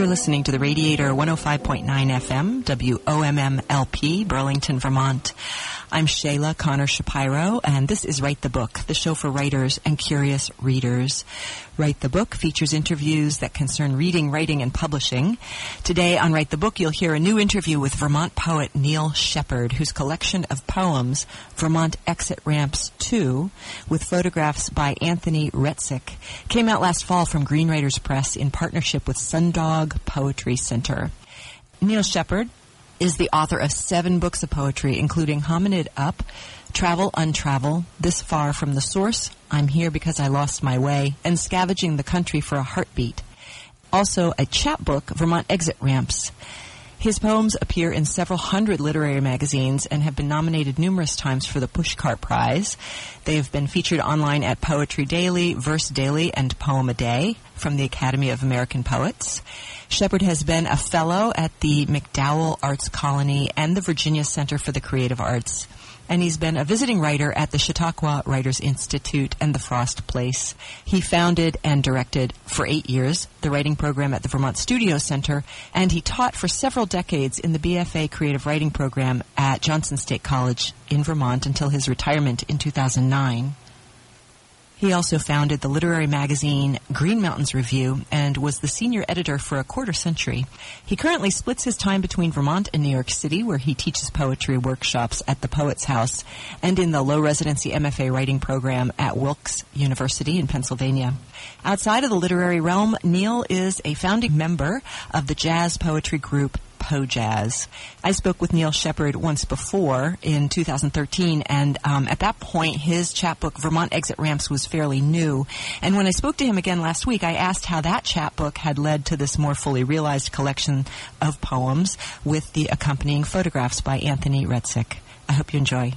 You're listening to the Radiator 105.9 FM, WOMM-LP, Burlington, Vermont. I'm Shayla Connor Shapiro, and this is Write the Book, the show for writers and curious readers. Write the Book features interviews that concern reading, writing, and publishing. Today on Write the Book, you'll hear a new interview with Vermont poet Neil Shepard, whose collection of poems, Vermont Exit Ramps 2, with photographs by Anthony Retzik, came out last fall from Green Writers Press in partnership with Sundog Poetry Center. Neil Shepard is the author of 7 books of poetry, including Hominid Up, Travel Untravel, This Far from the Source, I'm Here Because I Lost My Way, and Scavenging the Country for a Heartbeat. Also a chapbook, Vermont Exit Ramps. His poems appear in several hundred literary magazines and have been nominated numerous times for the Pushcart Prize. They have been featured online at Poetry Daily, Verse Daily, and Poem a Day from the Academy of American Poets. Shepard has been a fellow at the MacDowell Arts Colony and the Virginia Center for the Creative Arts. And he's been a visiting writer at the Chautauqua Writers Institute and the Frost Place. He founded and directed for 8 years the writing program at the Vermont Studio Center, and he taught for several decades in the BFA Creative Writing program at Johnson State College in Vermont until his retirement in 2009. He also founded the literary magazine Green Mountains Review and was the senior editor for a quarter century. He currently splits his time between Vermont and New York City, where he teaches poetry workshops at the Poets House and in the low-residency MFA writing program at Wilkes University in Pennsylvania. Outside of the literary realm, Neil is a founding member of the jazz poetry group PoJazz. I spoke with Neil Shepard once before in 2013, and at that point his chapbook Vermont Exit Ramps was fairly new. And when I spoke to him again last week, I asked how that chapbook had led to this more fully realized collection of poems with the accompanying photographs by Anthony Retzik. I hope you enjoy.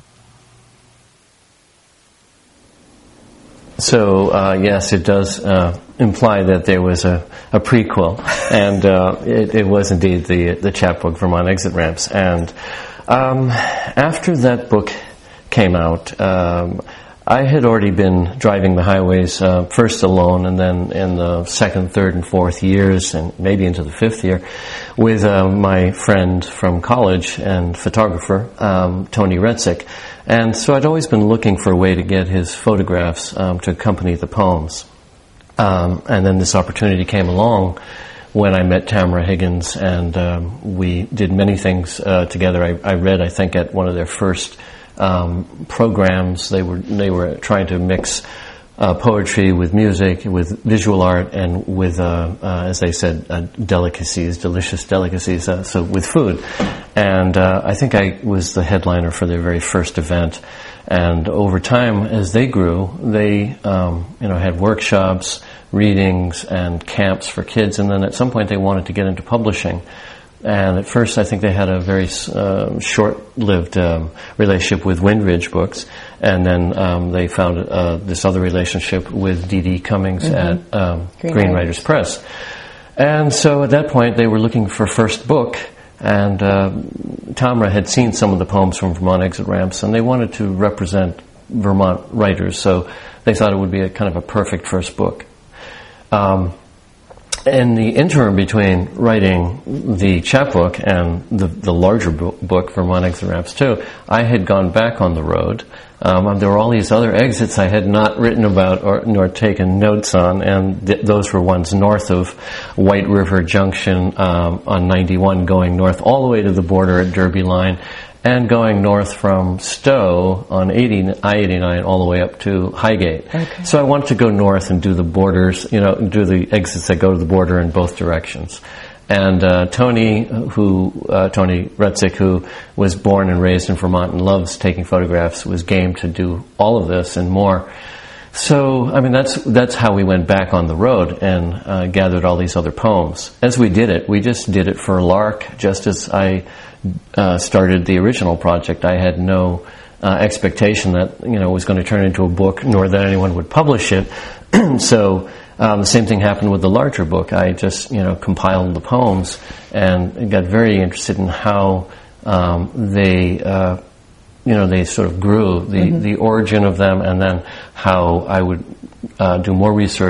So, yes, it does imply that there was a prequel, and it was indeed the chapbook Vermont Exit Ramps. And after that book came out, I had already been driving the highways, first alone, and then in the second, third, and fourth years, and maybe into the fifth year, with my friend from college and photographer, Tony Retzik. And so I'd always been looking for a way to get his photographs to accompany the poems. And then this opportunity came along when I met Tamara Higgins, and we did many things together. I read, I think, at one of their first programs. They were trying to mix poetry with music, with visual art, and with, as they said, delicacies, delicious delicacies, so with food. And I think I was the headliner for their very first event. And over time, as they grew, they had workshops, readings, and camps for kids. And then at some point, they wanted to get into publishing. And at first, I think they had a very short-lived relationship with Windridge Books, and then they found this other relationship with D.D. Cummings at Green Writers Press. And so at that point, they were looking for a first book, and Tamara had seen some of the poems from Vermont Exit Ramps, and they wanted to represent Vermont writers, so they thought it would be a kind of a perfect first book. In the interim between writing the chapbook and the larger book, Vermont Exit Ramps 2, I had gone back on the road. There were all these other exits I had not written about nor taken notes on, and those were ones north of White River Junction on 91, going north all the way to the border at Derby Line, and going north from Stowe on I-89 all the way up to Highgate. Okay. So I wanted to go north and do the borders, do the exits that go to the border in both directions. And Tony Retzik, who was born and raised in Vermont and loves taking photographs, was game to do all of this and more. So, I mean, that's how we went back on the road and gathered all these other poems. As we did it, we just did it for a lark, just as I started the original project. I had no expectation that it was going to turn into a book, nor that anyone would publish it. So the same thing happened with the larger book. I just compiled the poems and got very interested in how they sort of grew, the origin of them, and then how I would do more research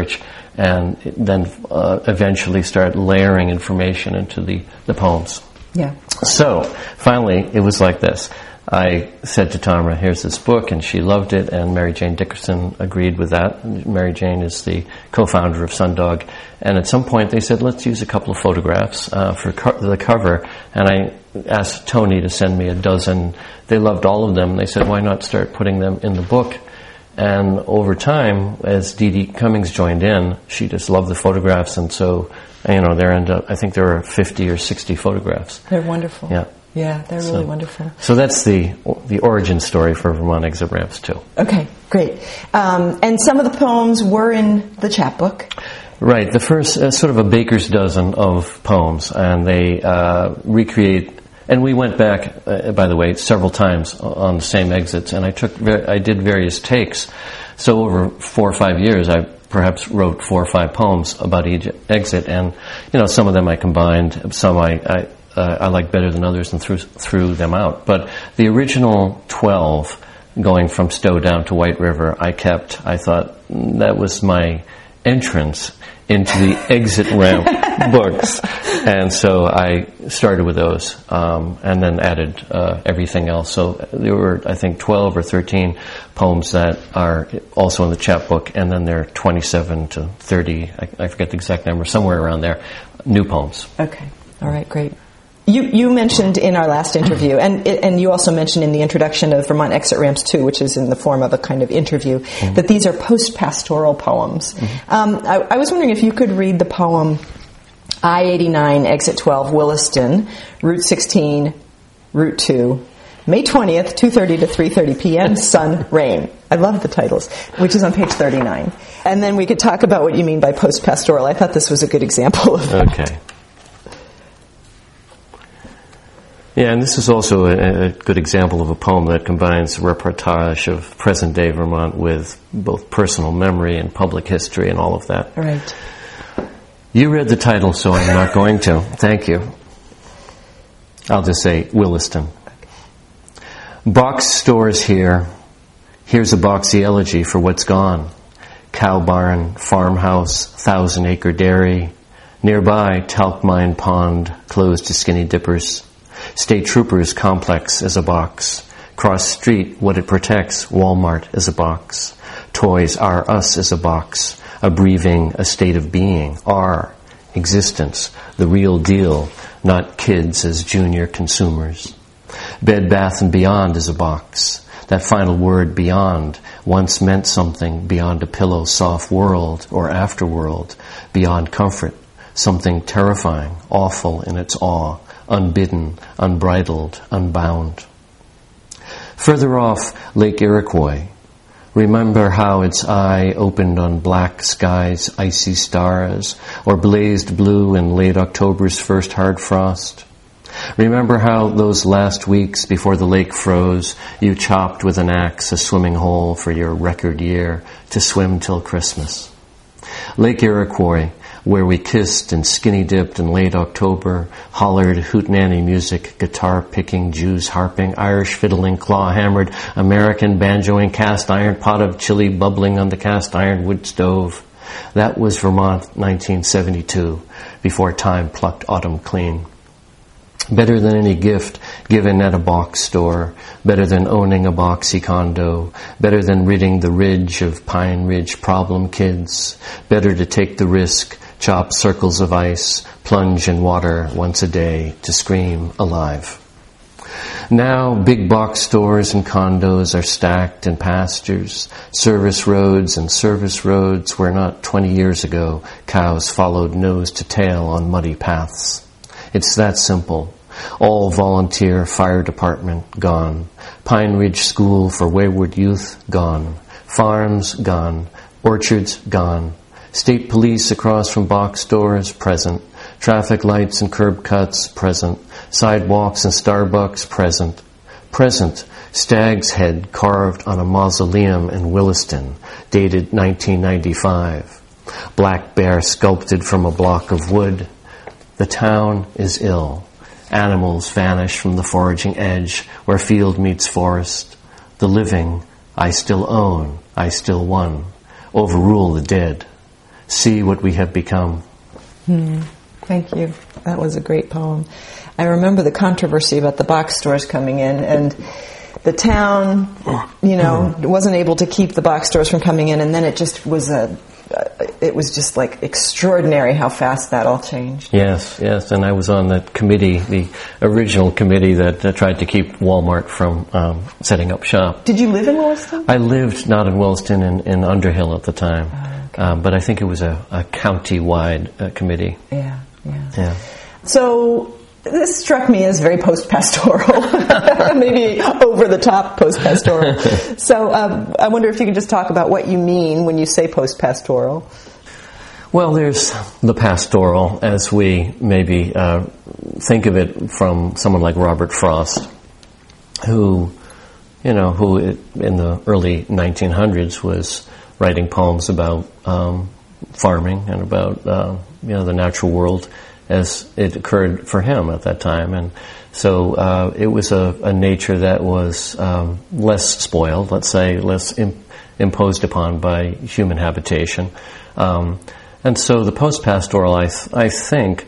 and then eventually start layering information into the poems. Yeah. So, finally, it was like this. I said to Tamra, here's this book, and she loved it, and Mary Jane Dickerson agreed with that. Mary Jane is the co-founder of Sundog, and at some point they said, let's use a couple of photographs for the cover, and I asked Tony to send me a dozen. They loved all of them. They said, why not start putting them in the book? And over time, as Dee Dee Cummings joined in, she just loved the photographs, and so, I think there are 50 or 60 photographs. They're wonderful. Yeah. Yeah, they're really wonderful. So that's the origin story for Vermont Exit Ramps too. Okay, great. And some of the poems were in the chapbook. Right, the first sort of a baker's dozen of poems, and they recreate. And we went back, by the way, several times on the same exits, and I did various takes. So over 4 or 5 years, I perhaps wrote 4 or 5 poems about each exit, and some of them I combined, some I like better than others and threw them out. But the original 12, going from Stowe down to White River, I kept. I thought that was my entrance into the exit ramp books. And so I started with those and then added everything else. So there were, I think, 12 or 13 poems that are also in the chapbook, and then there are 27 to 30, I forget the exact number, somewhere around there, new poems. Okay. All right, great. You mentioned in our last interview, and you also mentioned in the introduction of Vermont Exit Ramps 2, which is in the form of a kind of interview, that these are post-pastoral poems. I was wondering if you could read the poem I-89, Exit 12, Williston, Route 16, Route 2, May 20th, 2:30 to 3:30 p.m., sun, rain. I love the titles, which is on page 39. And then we could talk about what you mean by post-pastoral. I thought this was a good example of that. Okay. Yeah, and this is also a good example of a poem that combines reportage of present-day Vermont with both personal memory and public history and all of that. Right. You read the title, so I'm not going to. Thank you. I'll just say Williston. Box stores here. Here's a boxy elegy for what's gone. Cow barn, farmhouse, 1,000-acre dairy. Nearby, talc mine pond, closed to skinny dippers. State Troopers complex is a box. Cross street, what it protects, Walmart is a box. Toys R Us is a box. A breathing, a state of being, R, existence, the real deal, not kids as junior consumers. Bed Bath & Beyond is a box. That final word, beyond, once meant something beyond a pillow soft world or afterworld, beyond comfort, something terrifying, awful in its awe, unbidden, unbridled, unbound. Further off, Lake Iroquois. Remember how its eye opened on black skies, icy stars, or blazed blue in late October's first hard frost. Remember how those last weeks before the lake froze, you chopped with an axe a swimming hole for your record year to swim till Christmas. Lake Iroquois, where we kissed and skinny dipped in late October, hollered hootenanny music, guitar picking, Jews harping, Irish fiddling, claw hammered, American banjoing, cast iron pot of chili bubbling on the cast iron wood stove. That was Vermont 1972, before time plucked autumn clean. Better than any gift given at a box store, better than owning a boxy condo, better than ridding the ridge of Pine Ridge problem kids, better to take the risk, chop circles of ice, plunge in water once a day to scream alive. Now big box stores and condos are stacked in pastures, service roads and service roads where not 20 years ago cows followed nose to tail on muddy paths. It's that simple. All volunteer fire department gone. Pine Ridge School for Wayward Youth gone. Farms gone. Orchards gone. State police across from box stores present. Traffic lights and curb cuts present. Sidewalks and Starbucks present. Present. Stag's head carved on a mausoleum in Williston, dated 1995. Black bear sculpted from a block of wood. The town is ill. Animals vanish from the foraging edge where field meets forest. The living, I still own, I still won. Overrule the dead. see what we have become. Thank you. That was a great poem. I remember the controversy about the box stores coming in, and the town, wasn't able to keep the box stores from coming in, and then it just was just like extraordinary how fast that all changed. Yes, and I was on that committee, the original committee that tried to keep Walmart from setting up shop. Did you live in Williston? I lived not in Williston, in Underhill at the time, but I think it was a county-wide committee. Yeah. So this struck me as very post-pastoral, maybe over-the-top post-pastoral. So I wonder if you could just talk about what you mean when you say post-pastoral. Well, there's the pastoral, as we maybe think of it from someone like Robert Frost, who in the early 1900s was writing poems about farming and about the natural world as it occurred for him at that time. And so it was a nature that was less spoiled, let's say, less imposed upon by human habitation. And so the post-pastoral, I think,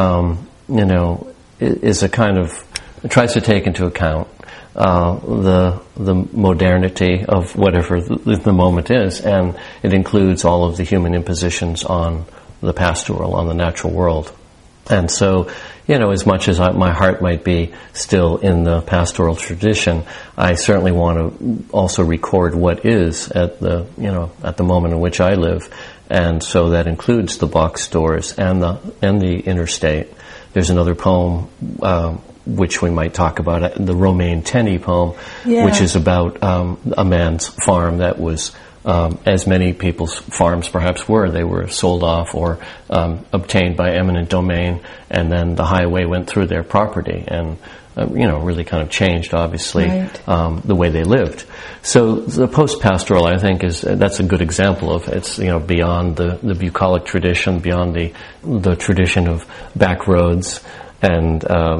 is a kind of, tries to take into account the modernity of whatever the moment is, and it includes all of the human impositions on the pastoral, on the natural world. And so, as much as my heart might be still in the pastoral tradition, I certainly want to also record what is at the moment in which I live. And so that includes the box stores and the interstate. There's another poem, which we might talk about, the Romain Tenney poem, which is about a man's farm that was, as many people's farms perhaps were, they were sold off or obtained by eminent domain, and then the highway went through their property and really kind of changed, obviously, the way they lived. So the post-pastoral, I think, that's a good example of it's beyond the bucolic tradition, beyond the tradition of back roads, and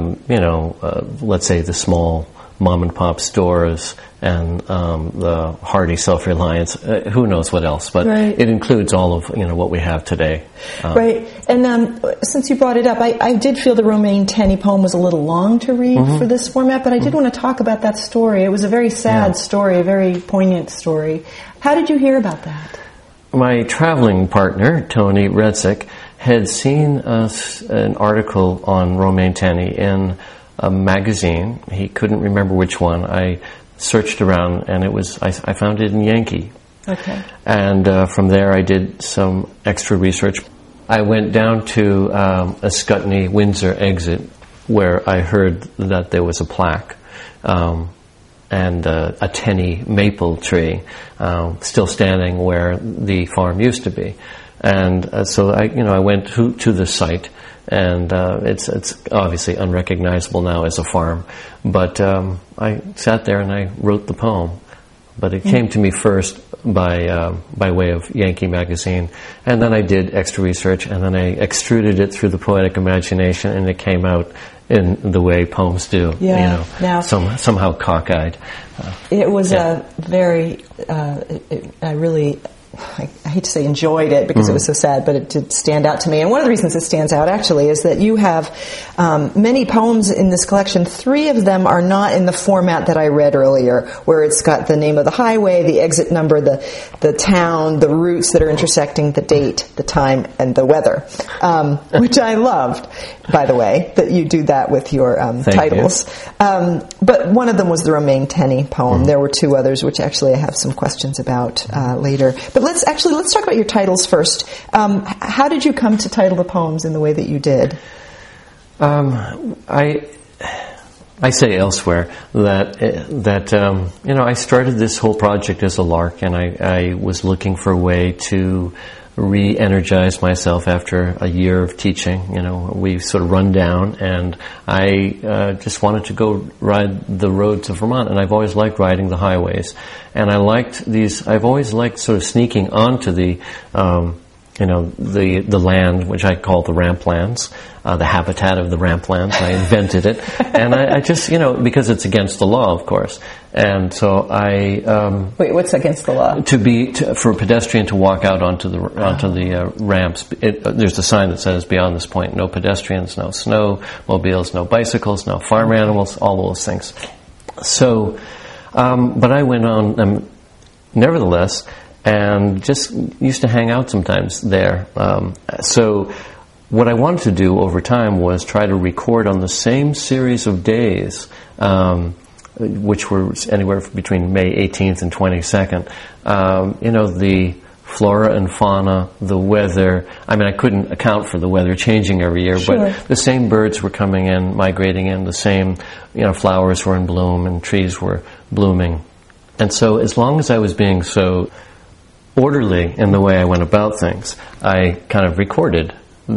let's say the small mom and pop stores and the hardy self-reliance. Who knows what else? But it includes all of what we have today. Right. And since you brought it up, I did feel the Romain Tenney poem was a little long to read for this format, but I did want to talk about that story. It was a very sad story, a very poignant story. How did you hear about that? My traveling partner, Tony Redzik, had seen an article on Romain Tenney in a magazine. He couldn't remember which one. I searched around, and I found it in Yankee. Okay. And from there, I did some extra research. I went down to a Scutney Windsor exit, where I heard that there was a plaque and a Tenney maple tree still standing where the farm used to be. And so I went to the site. And it's obviously unrecognizable now as a farm. But I sat there and I wrote the poem. But it came to me first by way of Yankee magazine, and then I did extra research, and then I extruded it through the poetic imagination, and it came out in the way poems do. Now, somehow cockeyed. It was a very, I hate to say enjoyed it because it was so sad, but it did stand out to me. And one of the reasons it stands out, actually, is that you have many poems in this collection. 3 of them are not in the format that I read earlier, where it's got the name of the highway, the exit number, the town, the routes that are intersecting, the date, the time, and the weather, which I loved, by the way, that you do that with your titles. But one of them was the Romain Tenney poem. There were 2 others, which actually I have some questions about later. But let's talk about your titles first. How did you come to title the poems in the way that you did? I say elsewhere that I started this whole project as a lark, and I was looking for a way to re-energize myself after a year of teaching. We sort of run down, and I just wanted to go ride the roads of Vermont, and I've always liked riding the highways, and I've always liked sort of sneaking onto the the land, which I call the ramplands, the habitat of the ramplands. I invented it, and I just, because it's against the law, of course. And so I wait, what's against the law? For a pedestrian to walk out onto the ramps. There's a sign that says, "Beyond this point, no pedestrians, no snowmobiles, no bicycles, no farm animals," all those things. So, but I went on, nevertheless, and just used to hang out sometimes there. So what I wanted to do over time was try to record on the same series of days, which were anywhere between May 18th and 22nd, the flora and fauna, the weather. I mean, I couldn't account for the weather changing every year, sure. But the same birds were coming in, migrating in, the same, flowers were in bloom and trees were blooming. And so as long as I was being so orderly in the way I went about things, I kind of recorded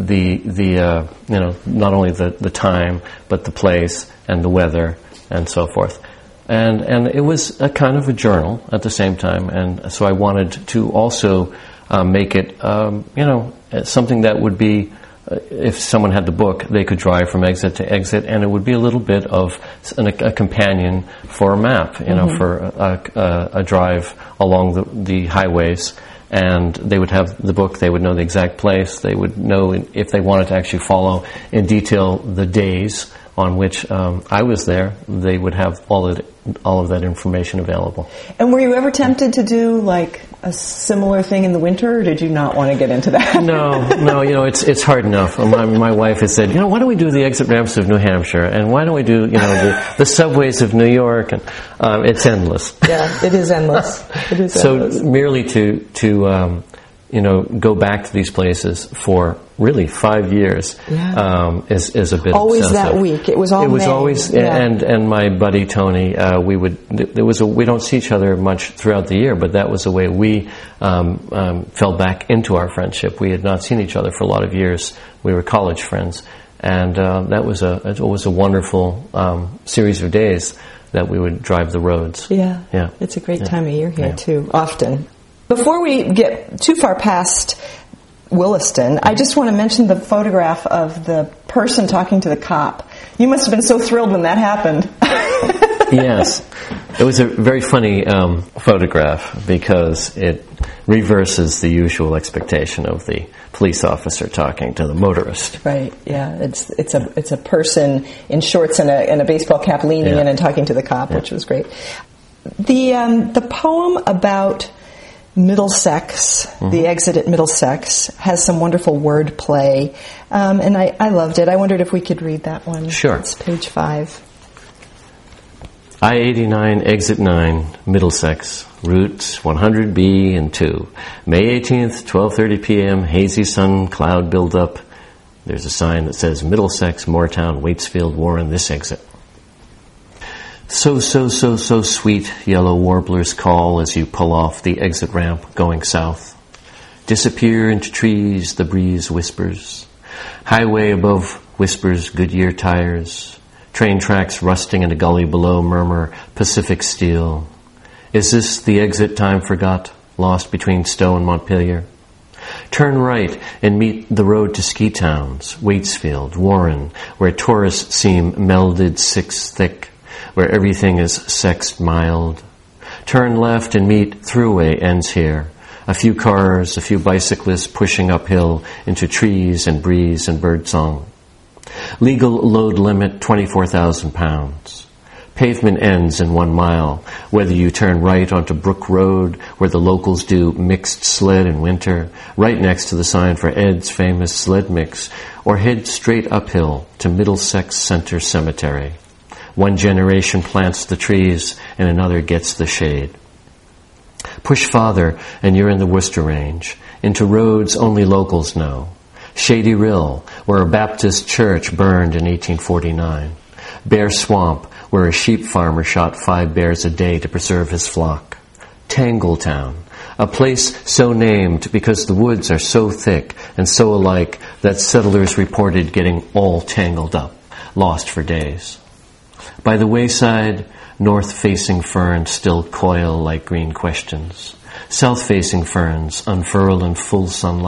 the not only the time, but the place and the weather and so forth. And it was a kind of a journal at the same time, and so I wanted to also make it, something that would be, if someone had the book, they could drive from exit to exit, and it would be a little bit of a companion for a map, for a drive along the highways. And they would have the book, they would know the exact place, they would know if they wanted to actually follow in detail the days on which I was there, they would have all of that information available. And were you ever tempted to do like a similar thing in the winter, or did you not want to get into that? No, it's hard enough. My wife has said, why don't we do the exit ramps of New Hampshire, and why don't we do, the subways of New York, and it's endless. Yeah, it is endless. It is endless. So merely to go back to these places for really 5 years is a bit always obsessive. That week. It was always, and my buddy Tony, we don't see each other much throughout the year, but that was the way we fell back into our friendship. We had not seen each other for a lot of years. We were college friends, and that was a wonderful series of days that we would drive the roads. Yeah. It's a great time of year here too. Often. Before we get too far past Williston, I just want to mention the photograph of the person talking to the cop. You must have been so thrilled when that happened. Yes. It was a very funny photograph because it reverses the usual expectation of the police officer talking to the motorist. Right, yeah. It's a person in shorts and a baseball cap leaning in and talking to the cop, which was great. The poem about Middlesex, the exit at Middlesex, has some wonderful word play, and I loved it. I wondered if we could read that one. Sure. It's page 5. I-89, exit 9, Middlesex, routes 100B and 2. May 18th, 12:30 p.m., hazy sun, cloud build up. There's a sign that says Middlesex, Moortown, Waitsfield, Warren, this exit. So sweet, yellow warblers call as you pull off the exit ramp going south. Disappear into trees, the breeze whispers. Highway above whispers Goodyear tires. Train tracks rusting in a gully below murmur Pacific steel. Is this the exit time forgot, lost between Stowe and Montpelier? Turn right and meet the road to ski towns, Waitsfield, Warren, where tourists seem melded six thick, where everything is sexed mild. Turn left and meet Thruway ends here. A few cars, a few bicyclists pushing uphill into trees and breeze and birdsong. Legal load limit 24,000 pounds. Pavement ends in 1 mile, whether you turn right onto Brook Road, where the locals do mixed sled in winter, right next to the sign for Ed's famous sled mix, or head straight uphill to Middlesex Center Cemetery. One generation plants the trees and another gets the shade. Push farther and you're in the Worcester Range, into roads only locals know. Shady Rill, where a Baptist church burned in 1849. Bear Swamp, where a sheep farmer shot 5 bears a day to preserve his flock. Tangletown, a place so named because the woods are so thick and so alike that settlers reported getting all tangled up, lost for days. By the wayside, north-facing ferns still coil like green questions. South-facing ferns unfurl in full sunlight,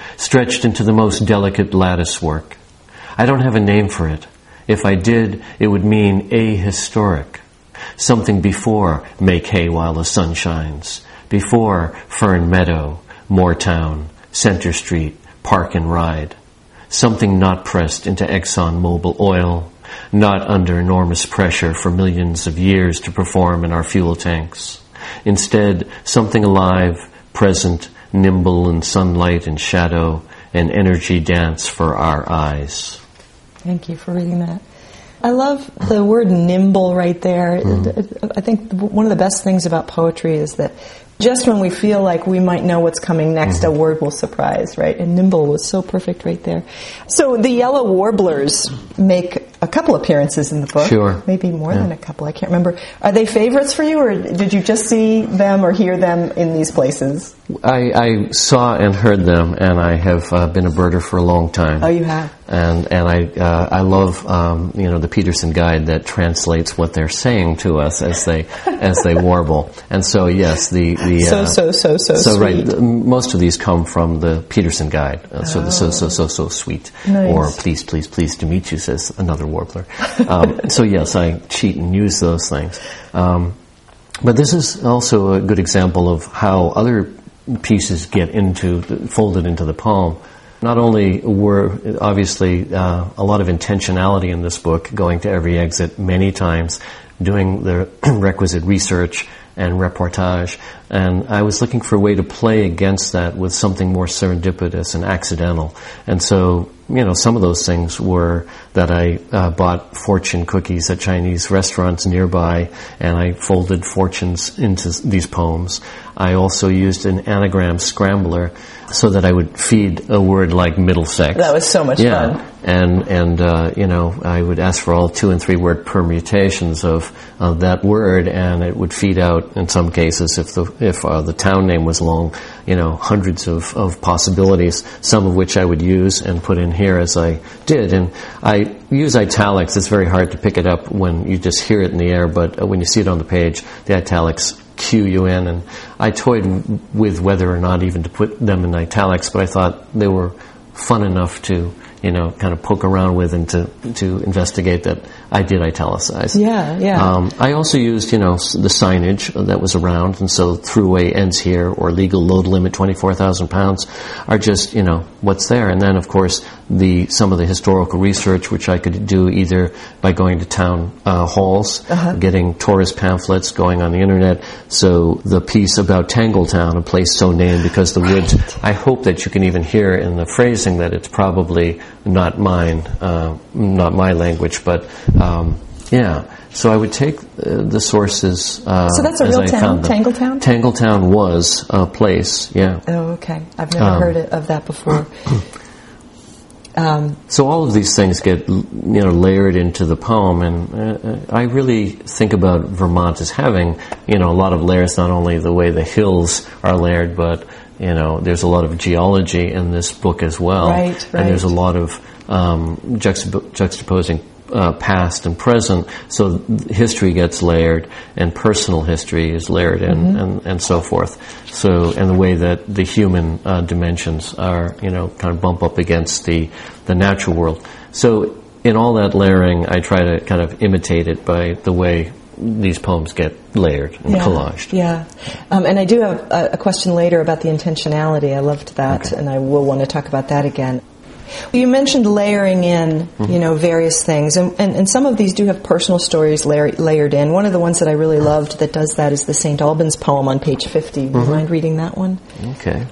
stretched into the most delicate lattice work. I don't have a name for it. If I did, it would mean ahistoric. Something before Make Hay While the Sun Shines, before Fern Meadow, Moortown, Center Street, Park and Ride. Something not pressed into Exxon Mobil oil, not under enormous pressure for millions of years to perform in our fuel tanks. Instead, something alive, present, nimble in sunlight and shadow, and energy dance for our eyes. Thank you for reading that. I love the word nimble right there. I think one of the best things about poetry is that just when we feel like we might know what's coming next, a word will surprise, right? And nimble was so perfect right there. So the yellow warblers make a couple appearances in the book. Sure. Maybe more than a couple, I can't remember. Are they favorites for you, or did you just see them or hear them in these places? I saw and heard them, and I have been a birder for a long time. Oh, you have? And I love the Peterson Guide that translates what they're saying to us as they warble. And so yes, the so sweet. Right, most of these come from the Peterson Guide. So the so sweet, nice. Or please to meet you, says another warbler. So yes, I cheat and use those things. But this is also a good example of how other pieces get folded into the poem. Not only were obviously a lot of intentionality in this book, going to every exit many times, doing the requisite research and reportage, and I was looking for a way to play against that with something more serendipitous and accidental. And so, some of those things were that I bought fortune cookies at Chinese restaurants nearby, and I folded fortunes into these poems. I also used an anagram scrambler so that I would feed a word like Middlesex. That was so much fun. And I would ask for all 2 and 3 word permutations of that word, and it would feed out, in some cases, if the town name was long, hundreds of possibilities, some of which I would use and put in here as I did. And I use italics. It's very hard to pick it up when you just hear it in the air, but when you see it on the page, the italics cue you in. And I toyed with whether or not even to put them in italics, but I thought they were fun enough to kind of poke around with and to investigate that I did italicize. Yeah. I also used, the signage that was around, and so throughway ends here, or legal load limit 24,000 pounds are just, what's there. And then, of course, some of the historical research, which I could do either by going to town halls, getting tourist pamphlets, going on the internet. So the piece about Tangletown, a place so named because the woods, I hope that you can even hear in the phrasing that it's probably not mine, not my language, but So I would take the sources. So that's a real town, Tangletown? Tangletown was a place, yeah. Oh, okay. I've never heard of that before. So all of these things get layered into the poem, and I really think about Vermont as having a lot of layers. Not only the way the hills are layered, but there's a lot of geology in this book as well. Right. And there's a lot of juxtaposing past and present, so history gets layered, and personal history is layered in, and so forth. So, and the way that the human dimensions are, kind of bump up against the natural world. So, in all that layering, I try to kind of imitate it by the way these poems get layered and collaged. Yeah. And I do have a question later about the intentionality. I loved that, and I will want to talk about that again. You mentioned layering in, various things, and some of these do have personal stories layered in. One of the ones that I really loved that does that is the St. Albans poem on page 50. Would you mind reading that one? Okay.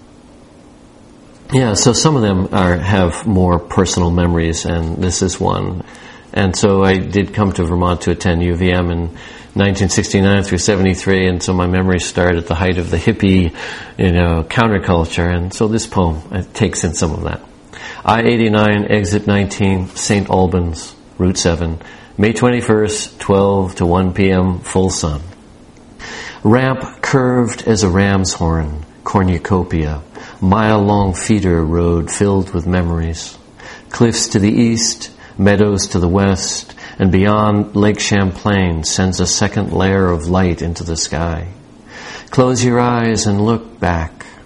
Yeah, so some of them have more personal memories, and this is one. And so I did come to Vermont to attend UVM in 1969 through 73, and so my memories start at the height of the hippie, counterculture, and so this poem takes in some of that. I-89, exit 19, St. Albans, Route 7, May 21st, 12 to 1 p.m., full sun. Ramp curved as a ram's horn, cornucopia, mile-long feeder road filled with memories. Cliffs to the east, meadows to the west, and beyond Lake Champlain sends a second layer of light into the sky. Close your eyes and look back.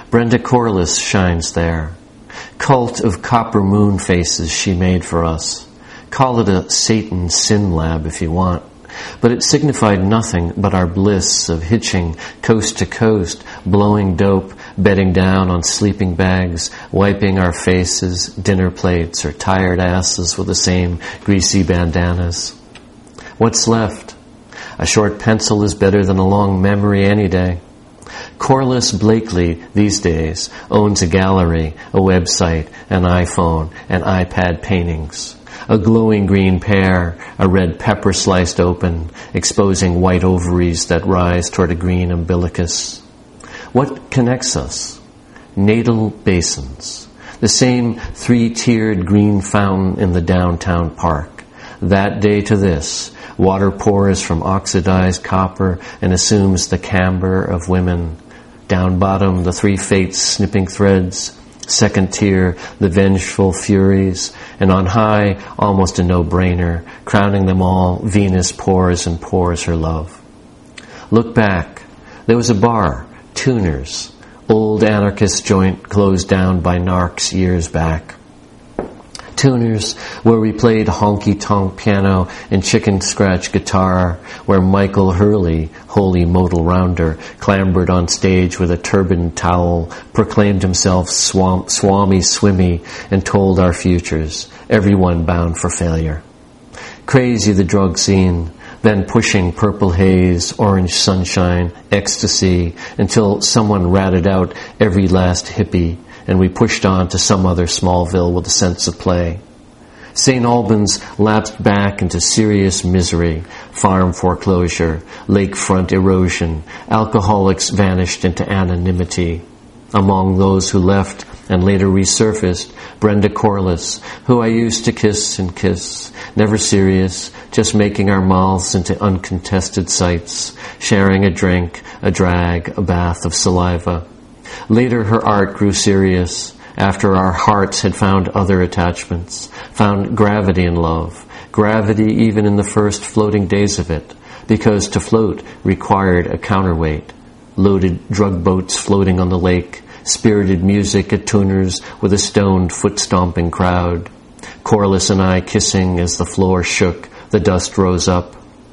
Brenda Corliss shines there. Cult of copper moon faces she made for us. Call it a Satan sin lab if you want. But it signified nothing but our bliss of hitching coast to coast, blowing dope, bedding down on sleeping bags, wiping our faces, dinner plates, or tired asses with the same greasy bandanas. What's left? A short pencil is better than a long memory any day. Corliss Blakely, these days, owns a gallery, a website, an iPhone, and iPad paintings. A glowing green pear, a red pepper sliced open, exposing white ovaries that rise toward a green umbilicus. What connects us? Natal basins. The same 3-tiered green fountain in the downtown park. That day to this, water pours from oxidized copper and assumes the camber of women. Down bottom, the 3 fates snipping threads. Second tier, the vengeful furies, and on high, almost a no-brainer, crowning them all, Venus pours and pours her love. Look back. There was a bar, Tuners, old anarchist joint closed down by narcs years back. Tuners, where we played honky-tonk piano and chicken-scratch guitar, where Michael Hurley, holy modal rounder, clambered on stage with a turbaned towel, proclaimed himself swami swimmy, and told our futures, everyone bound for failure. Crazy the drug scene, then pushing purple haze, orange sunshine, ecstasy, until someone ratted out every last hippie, and we pushed on to some other Smallville with a sense of play. St. Albans lapsed back into serious misery, farm foreclosure, lakefront erosion, alcoholics vanished into anonymity. Among those who left and later resurfaced, Brenda Corliss, who I used to kiss and kiss, never serious, just making our mouths into uncontested sights, sharing a drink, a drag, a bath of saliva. Later her art grew serious, after our hearts had found other attachments, found gravity in love, gravity even in the first floating days of it, because to float required a counterweight. Loaded drug boats floating on the lake, spirited music at Tuners with a stoned foot-stomping crowd. Corliss and I kissing as the floor shook, the dust rose up.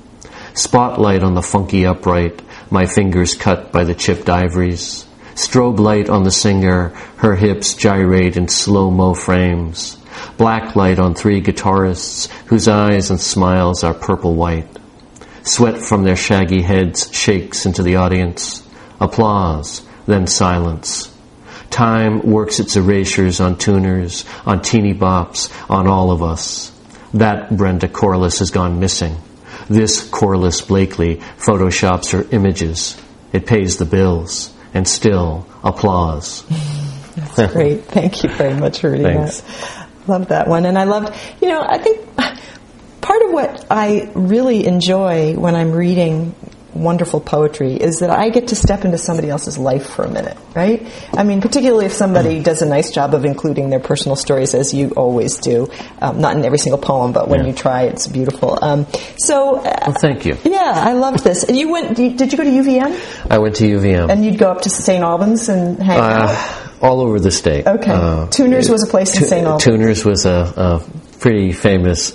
Spotlight on the funky upright, my fingers cut by the chipped ivories. Strobe light on the singer, her hips gyrate in slow-mo frames. Black light on 3 guitarists whose eyes and smiles are purple-white. Sweat from their shaggy heads shakes into the audience. Applause, then silence. Time works its erasures on Tuners, on teeny bops, on all of us. That Brenda Corliss has gone missing. This Corliss Blakely photoshops her images. It pays the bills. And still, applause. That's great. Thank you very much for reading that. Love that one. And I loved, I think part of what I really enjoy when I'm reading wonderful poetry is that I get to step into somebody else's life for a minute, right? I mean, particularly if somebody does a nice job of including their personal stories, as you always do. Not in every single poem, but when you try, it's beautiful. Well, thank you. Yeah, I loved this. And you went, did you go to UVM? I went to UVM. And you'd go up to St. Albans and hang out? All over the state. Okay. Tuners was a place in St. Albans. Tuners was a pretty famous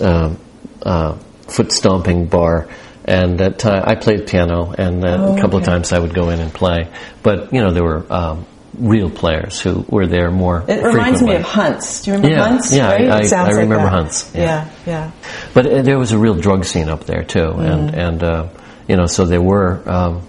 foot-stomping bar. And at time, I played piano, and a couple of times I would go in and play. But, there were real players who were there more frequently. It reminds me of Hunts. Do you remember Hunts? Yeah, right? I remember Hunts. Yeah. But there was a real drug scene up there, too. And so there were,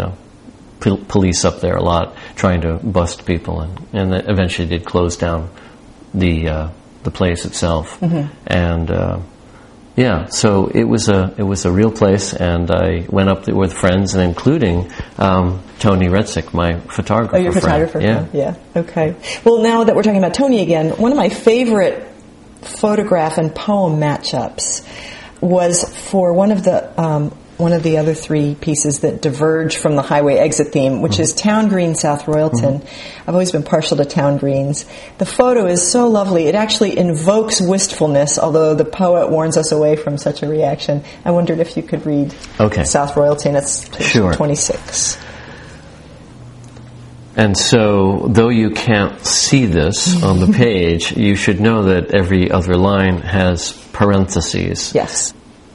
police up there a lot trying to bust people. And eventually did close down the place itself. Mm-hmm. And... so it was a real place, and I went up there with friends, and including Tony Retzik, my photographer. Oh, your photographer friend. Yeah. Okay. Well, now that we're talking about Tony again, one of my favorite photograph and poem matchups was for one of the other 3 pieces that diverge from the highway exit theme, which is Town Green, South Royalton. Mm-hmm. I've always been partial to Town Greens. The photo is so lovely. It actually invokes wistfulness, although the poet warns us away from such a reaction. I wondered if you could read South Royalton. It's page 26. And so, though you can't see this on the page, you should know that every other line has parentheses. Yes.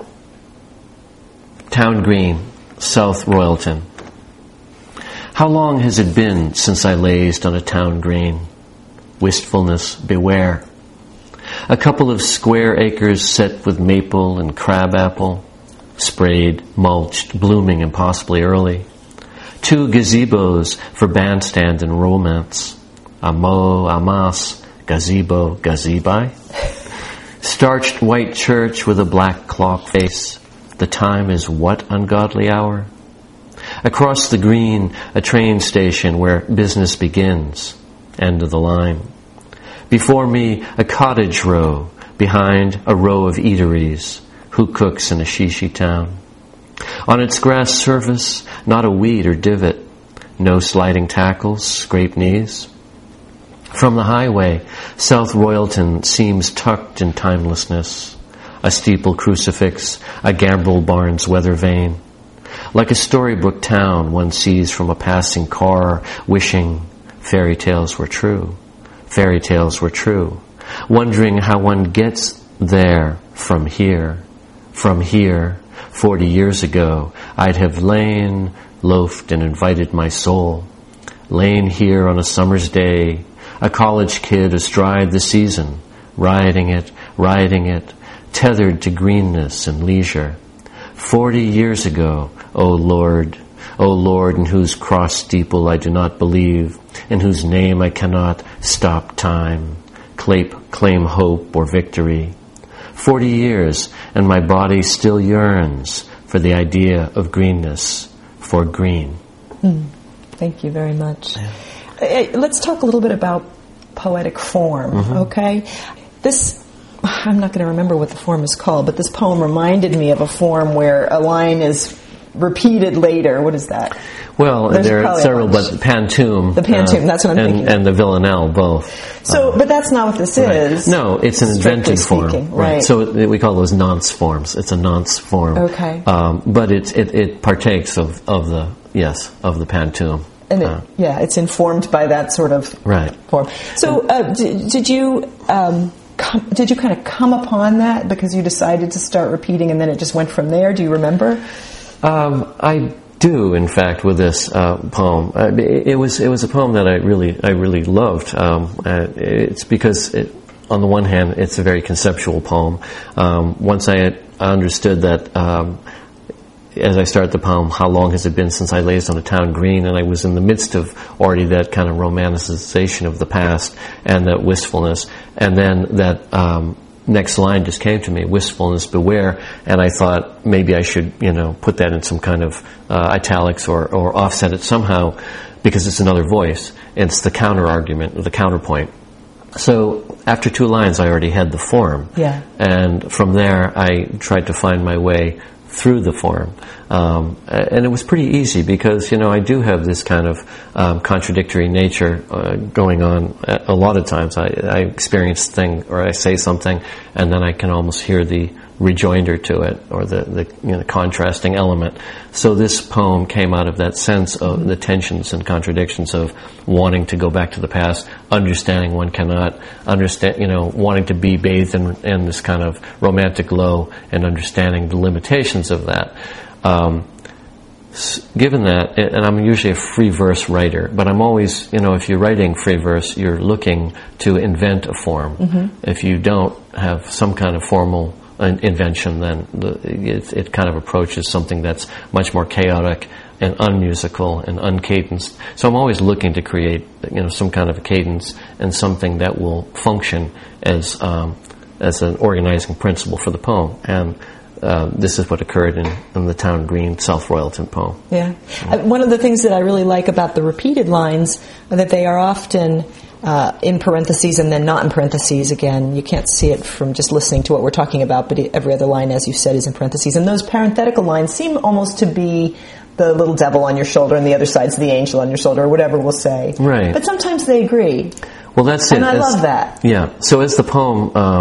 Town Green, South Royalton. How long has it been since I lazed on a town green? Wistfulness, beware. A couple of square acres set with maple and crabapple, sprayed, mulched, blooming impossibly early. 2 gazebos for bandstand and romance. Amo, amas, gazebo, gazebi. Starched white church with a black clock face. The time is what ungodly hour? Across the green, a train station where business begins. End of the line. Before me, a cottage row. Behind, a row of eateries. Who cooks in a shishi town? On its grass surface, not a weed or divot. No sliding tackles, scraped knees. From the highway, South Royalton seems tucked in timelessness. A steeple crucifix, a Gambrel Barnes weather vane. Like a storybook town one sees from a passing car, wishing fairy tales were true. Fairy tales were true. Wondering how one gets there from here. From here, 40 years ago, I'd have lain, loafed, and invited my soul. Lain here on a summer's day, a college kid astride the season, riding it, tethered to greenness and leisure. 40 years ago, O Lord, in whose cross steeple I do not believe, in whose name I cannot stop time, claim hope or victory. 40 years, and my body still yearns for the idea of greenness, for green. Thank you very much. Let's talk a little bit about poetic form, okay? I'm not going to remember what the form is called, but this poem reminded me of a form where a line is repeated later. What is that? Well, there are several, but Pantoum. The Pantoum, that's what I'm thinking. And the Villanelle, both. So, but that's not what this is. No, it's an invented form. Right. So we call those nonce forms. It's a nonce form. Okay. But it partakes of the Pantoum. And it's informed by that sort of form. So, did you kind of come upon that because you decided to start repeating, and then it just went from there? Do you remember? I do, in fact, with this poem. It was a poem that I really loved. It's because on the one hand, it's a very conceptual poem. Once I had understood that. As I start the poem, how long has it been since I lazed on a town green? And I was in the midst of already that kind of romanticization of the past and that wistfulness. And then that next line just came to me, wistfulness, beware. And I thought maybe I should, put that in some kind of italics or offset it somehow because it's another voice. It's the counter argument, or the counterpoint. So after 2 lines, I already had the form. Yeah. And from there, I tried to find my way through the form. And it was pretty easy because, I do have this kind of contradictory nature going on a lot of times. I experience thing, or I say something, and then I can almost hear the rejoinder to it, or the contrasting element. So this poem came out of that sense of the tensions and contradictions of wanting to go back to the past, understanding one cannot, wanting to be bathed in this kind of romantic glow, and understanding the limitations of that. Given that, and I'm usually a free verse writer, but I'm always, if you're writing free verse, you're looking to invent a form. If you don't have some kind of formal invention, then it kind of approaches something that's much more chaotic and unmusical and uncadenced. So I'm always looking to create, some kind of a cadence and something that will function as an organizing principle for the poem. And this is what occurred in the Town Green, South Royalton poem. Yeah. One of the things that I really like about the repeated lines are that they are often in parentheses and then not in parentheses. Again, you can't see it from just listening to what we're talking about, but every other line, as you said, is in parentheses. And those parenthetical lines seem almost to be the little devil on your shoulder and the other side's the angel on your shoulder, or whatever we'll say. Right. But sometimes they agree. Well, that's it. And I love that. Yeah. So as the poem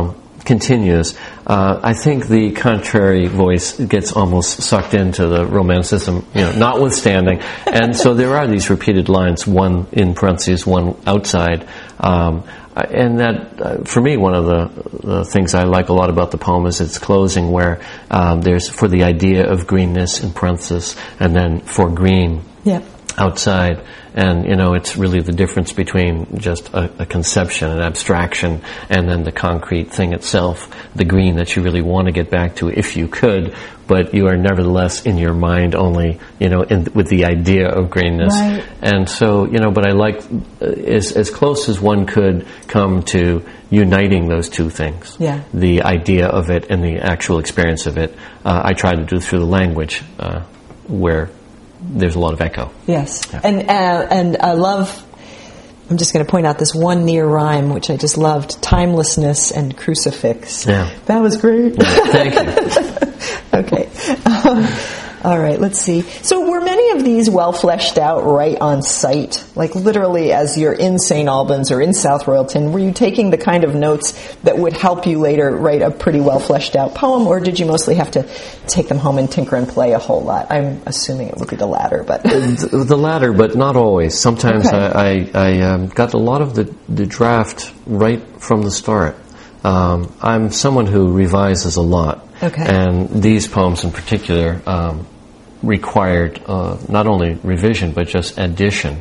continues, I think the contrary voice gets almost sucked into the romanticism, notwithstanding. And so there are these repeated lines, one in parentheses, one outside. And that, for me, one of the things I like a lot about the poem is its closing, where there's for the idea of greenness in parentheses, and then for green outside. And, it's really the difference between just a conception, an abstraction, and then the concrete thing itself, the green that you really want to get back to if you could, but you are nevertheless in your mind only, with the idea of greenness. Right. And so, but I like, as close as one could come to uniting those two things. Yeah. The idea of it and the actual experience of it, I try to do through the language, where there's a lot of echo. Yes. Yeah. And I love, I'm just going to point out this one near rhyme, which I just loved, timelessness and crucifix. Yeah. That was great. Yeah, thank you. Okay. All right, let's see. So were many of these well fleshed out right on site? Like literally as you're in St. Albans or in South Royalton, were you taking the kind of notes that would help you later write a pretty well fleshed out poem, or did you mostly have to take them home and tinker and play a whole lot? I'm assuming it would be the latter, but... The latter, but not always. Sometimes Okay. I got a lot of the draft right from the start. I'm someone who revises a lot. Okay. And these poems in particular required not only revision but just addition.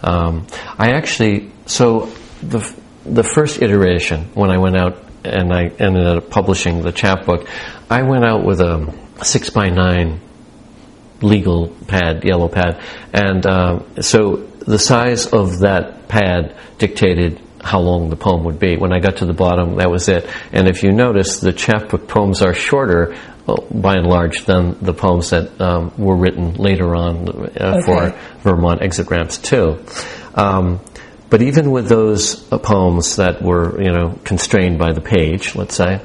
So the first iteration, when I went out and I ended up publishing the chapbook, I went out with a 6x9 legal pad, yellow pad, and so the size of that pad dictated how long the poem would be. When I got to the bottom, that was it. And if you notice, the chapbook poems are shorter, by and large, than the poems that were written later on for Vermont Exit Ramps 2. But even with those poems that were, constrained by the page, let's say,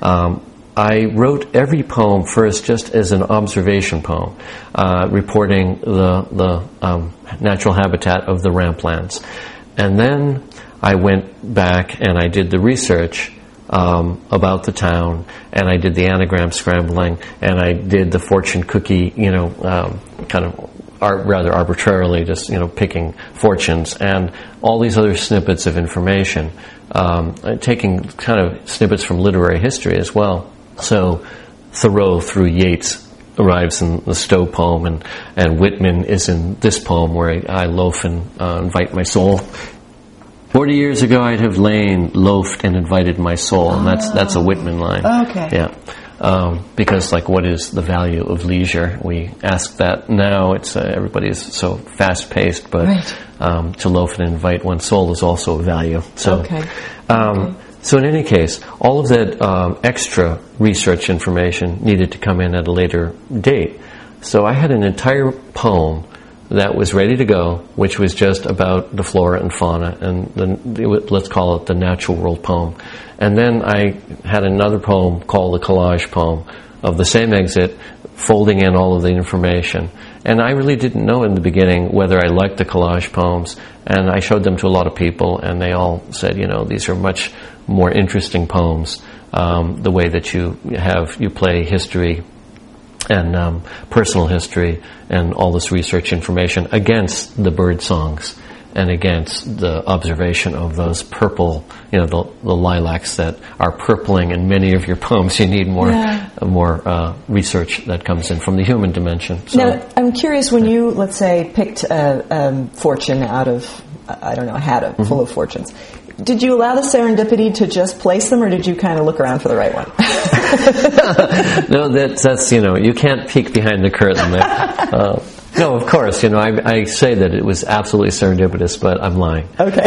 I wrote every poem first just as an observation poem, reporting the natural habitat of the ramplands. And then I went back and I did the research about the town, and I did the anagram scrambling, and I did the fortune cookie, kind of rather arbitrarily, just picking fortunes, and all these other snippets of information, taking kind of snippets from literary history as well. So Thoreau through Yeats arrives in the Stowe poem, and Whitman is in this poem where I loaf and invite my soul. 40 years ago I'd have lain, loafed, and invited my soul. And that's a Whitman line. Okay. Yeah. Because, what is the value of leisure? We ask that now. It's everybody is so fast-paced, but right. To loaf and invite one's soul is also a value. So, okay. So in any case, all of that extra research information needed to come in at a later date. So I had an entire poem that was ready to go, which was just about the flora and fauna, and let's call it the natural world poem. And then I had another poem called the collage poem of the same exit, folding in all of the information. And I really didn't know in the beginning whether I liked the collage poems, and I showed them to a lot of people, and they all said, these are much more interesting poems, the way that you play history and personal history and all this research information against the bird songs and against the observation of those purple, the lilacs that are purpling in many of your poems. You need more research that comes in from the human dimension. So, now, I'm curious, when you, let's say, picked a fortune out of, I don't know, a hat full of fortunes, did you allow the serendipity to just place them, or did you kind of look around for the right one? No, that's you can't peek behind the curtain there. No, of course, I say that it was absolutely serendipitous, but I'm lying. Okay.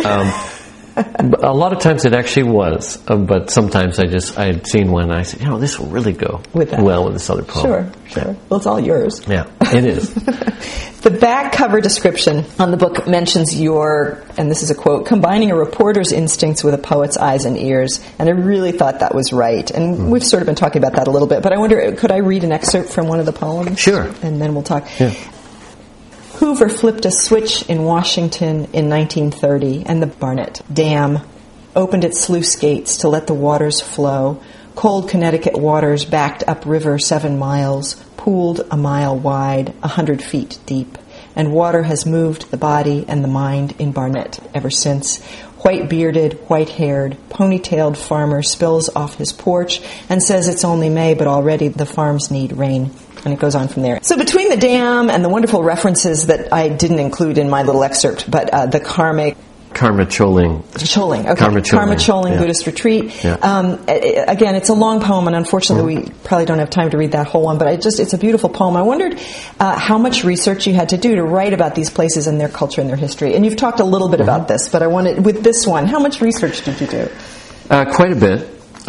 A lot of times it actually was, but sometimes I had seen one and I said, this will really go well with this other poem. Sure. Well, it's all yours. Yeah, it is. The back cover description on the book mentions your, and this is a quote, combining a reporter's instincts with a poet's eyes and ears, and I really thought that was right. And we've sort of been talking about that a little bit, but I wonder, could I read an excerpt from one of the poems? Sure. And then we'll talk. Yeah. Hoover flipped a switch in Washington in 1930, and the Barnett Dam opened its sluice gates to let the waters flow, Cold Connecticut waters backed upriver 7 miles, pooled a mile wide, 100 feet deep. And water has moved the body and the mind in Barnet ever since. White-bearded, white-haired, ponytailed farmer spills off his porch and says it's only May, but already the farms need rain. And it goes on from there. So between the dam and the wonderful references that I didn't include in my little excerpt, but the Karma Choling. Okay. Karma Choling yeah. Buddhist retreat. Yeah. Again, it's a long poem, and unfortunately we probably don't have time to read that whole one, but it's a beautiful poem. I wondered how much research you had to do to write about these places and their culture and their history. And you've talked a little bit about this, but I wanted, with this one, how much research did you do? Quite a bit.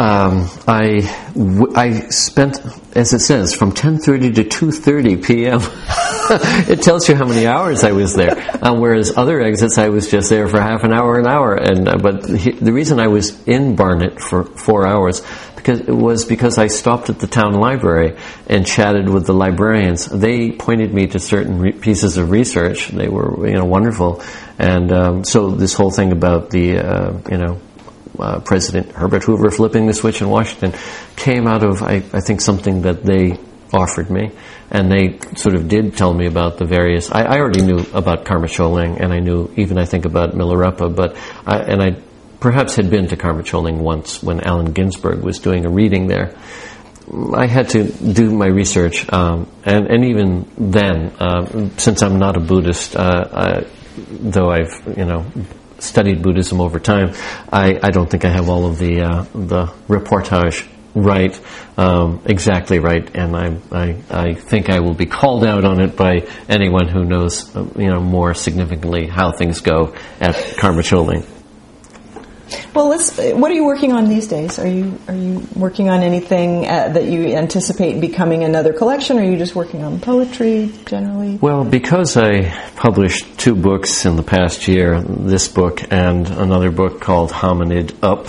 I spent, as it says, from 10:30 to 2:30 p.m. It tells you how many hours I was there. Whereas other exits, I was just there for half an hour. But the reason I was in Barnet for 4 hours because I stopped at the town library and chatted with the librarians. They pointed me to certain pieces of research. They were, wonderful. And so this whole thing about the, President Herbert Hoover flipping the switch in Washington came out of, I think, something that they offered me. And they sort of did tell me about the various... I already knew about Karma Choling, and I knew even, I think, about Milarepa, but I perhaps had been to Karma Choling once when Allen Ginsberg was doing a reading there. I had to do my research, and even then, since I'm not a Buddhist, though I've, studied Buddhism over time, I don't think I have all of the reportage right, exactly right, and I think I will be called out on it by anyone who knows, more significantly how things go at Karma Choling. Well, what are you working on these days? Are you working on anything that you anticipate becoming another collection, or are you just working on poetry generally? Well, because I published 2 books in the past year, this book and another book called Hominid Up,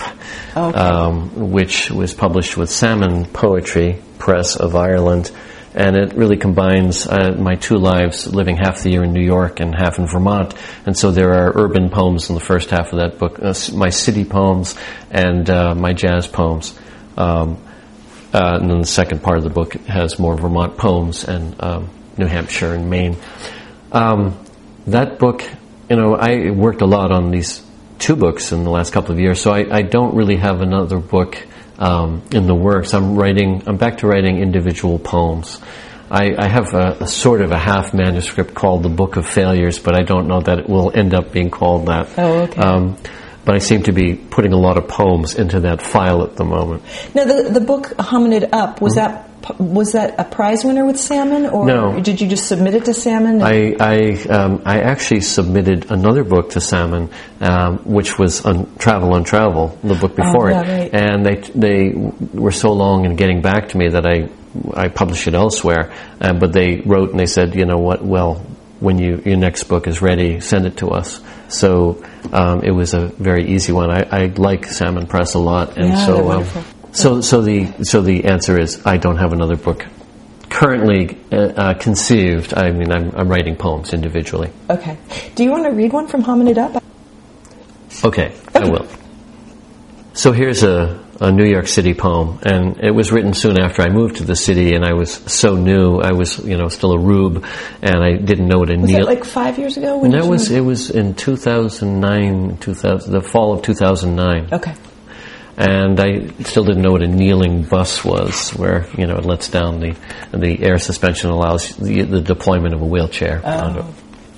which was published with Salmon Poetry Press of Ireland, and it really combines my 2 lives, living half the year in New York and half in Vermont. And so there are urban poems in the first half of that book, my city poems and my jazz poems. And then the second part of the book has more Vermont poems and New Hampshire and Maine. That book, I worked a lot on these 2 books in the last couple of years, so I don't really have another book in the works. I'm back to writing individual poems. I have a sort of a half manuscript called The Book of Failures, but I don't know that it will end up being called that. Oh, okay. But I seem to be putting a lot of poems into that file at the moment. Now, the book Hominid Up, was that a prize winner with Salmon, or no. Did you just submit it to Salmon? I actually submitted another book to Salmon, which was Travel on Travel, the book before it. Right. And they were so long in getting back to me that I published it elsewhere. But they wrote and they said, you know what, well, when your next book is ready, send it to us. So it was a very easy one. I like Salmon Press a lot, and yeah, they're wonderful. So the answer is I don't have another book currently conceived. I mean, I'm writing poems individually. Okay. Do you want to read one from Hominid Up? Okay, I will. So here's a New York City poem, and it was written soon after I moved to the city, and I was so new. I was, still a rube, and I didn't know what a Was that like 5 years ago? It was in 2009, the fall of 2009. Okay. And I still didn't know what a kneeling bus was, where, it lets down the air suspension, allows the deployment of a wheelchair. Oh.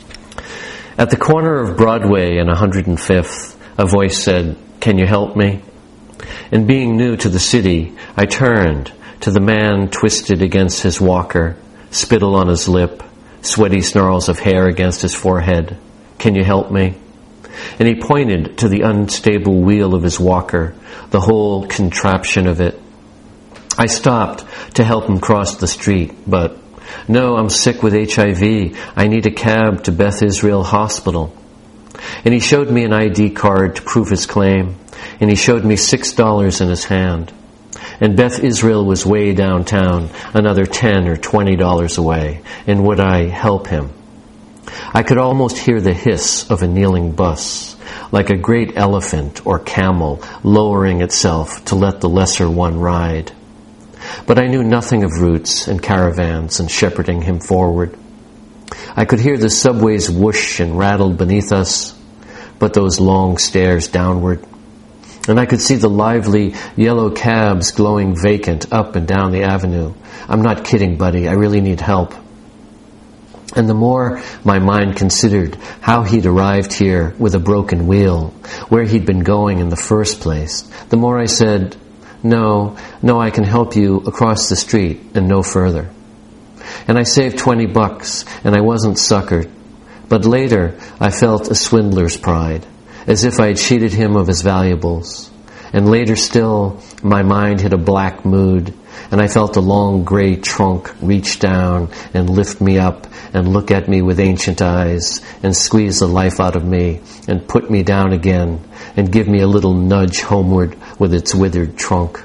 At the corner of Broadway and 105th, a voice said, "Can you help me?" And being new to the city, I turned to the man twisted against his walker, spittle on his lip, sweaty snarls of hair against his forehead. "Can you help me?" And he pointed to the unstable wheel of his walker, the whole contraption of it. I stopped to help him cross the street, but, "No, I'm sick with HIV. I need a cab to Beth Israel Hospital." And he showed me an ID card to prove his claim, and he showed me $6 in his hand. And Beth Israel was way downtown, another $10 or $20 away, and would I help him? I could almost hear the hiss of a kneeling bus, like a great elephant or camel lowering itself to let the lesser one ride. But I knew nothing of routes and caravans and shepherding him forward. I could hear the subways whoosh and rattle beneath us, but those long stairs downward. And I could see the lively yellow cabs glowing vacant up and down the avenue. I'm not kidding, buddy. I really need help. And the more my mind considered how he'd arrived here with a broken wheel, where he'd been going in the first place, the more I said, no, I can help you across the street and no further. And I saved $20, and I wasn't suckered. But later, I felt a swindler's pride, as if I had cheated him of his valuables. And later still, my mind hit a black mood, and I felt a long gray trunk reach down and lift me up and look at me with ancient eyes and squeeze the life out of me and put me down again and give me a little nudge homeward with its withered trunk.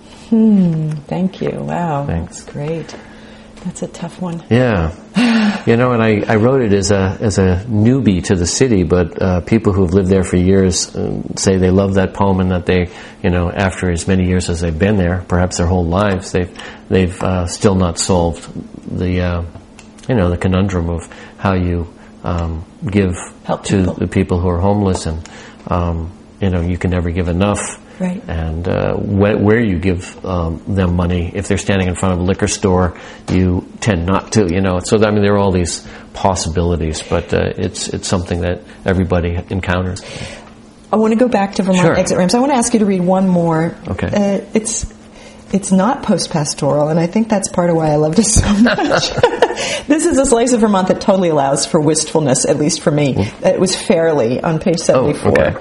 Thank you. Wow. Thanks. That's great. That's a tough one. Yeah. And I wrote it as a newbie to the city, but people who've lived there for years say they love that poem, and that they, after as many years as they've been there, perhaps their whole lives, they've still not solved the the conundrum of how you give help to people. the people who are homeless, and you can never give enough. Right. And where you give them money, if they're standing in front of a liquor store, you tend not to, So, there are all these possibilities, but it's something that everybody encounters. I want to go back to Vermont Exit Ramps. I want to ask you to read one more. Okay. It's not post-pastoral, and I think that's part of why I loved it so much. This is a slice of Vermont that totally allows for wistfulness, at least for me. It was Fairleigh on page 74. Oh, okay.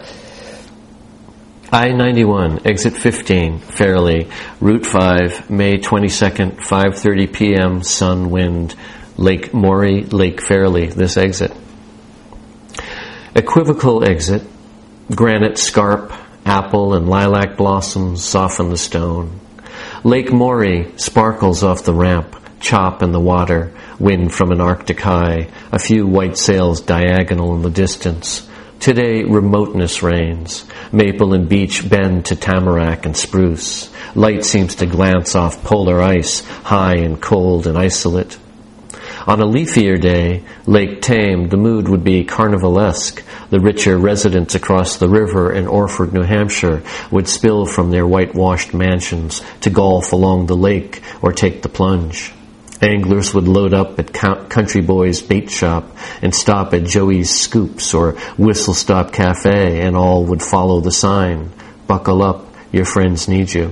I-91, exit 15, Fairleigh, Route 5, May 22nd, 5:30 p.m., sun, wind, Lake Morey, Lake Fairleigh, this exit. Equivocal exit, granite scarp, apple and lilac blossoms soften the stone. Lake Morey sparkles off the ramp, chop in the water, wind from an Arctic high, a few white sails diagonal in the distance. Today, remoteness reigns. Maple and beech bend to tamarack and spruce. Light seems to glance off polar ice, high and cold and isolate. On a leafier day, Lake Tame, the mood would be carnivalesque. The richer residents across the river in Orford, New Hampshire, would spill from their whitewashed mansions to golf along the lake or take the plunge. Anglers would load up at Country Boy's bait shop and stop at Joey's Scoops or Whistle Stop Cafe, and all would follow the sign, "Buckle up, your friends need you."